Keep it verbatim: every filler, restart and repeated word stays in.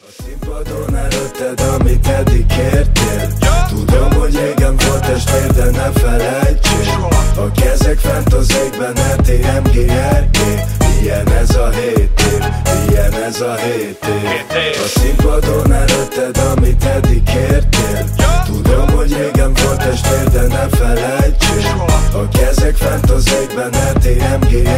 A színpadon előtted, amit eddig kértél. Tudom, hogy régen volt testvér, de ne felejtsél. A kezek fent az égben, E T M G R G. Ilyen ez a hét év, ilyen ez a hét év. A színpadon előtted, amit eddig kértél. Tudom, hogy régen volt testvér, de ne felejtsél. A kezek fent az égben, E T M G